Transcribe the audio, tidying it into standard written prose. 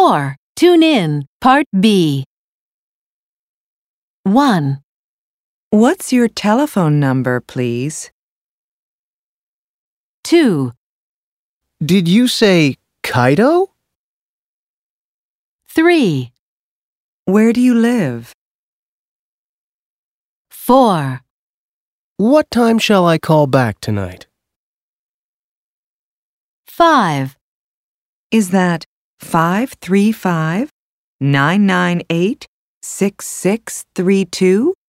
4. Tune in, Part B. 1, What's your telephone number, please? 2, Did you say Kaido? 3, Where do you live? 4, What time shall I call back tonight? 5. Is that 535-998-6632?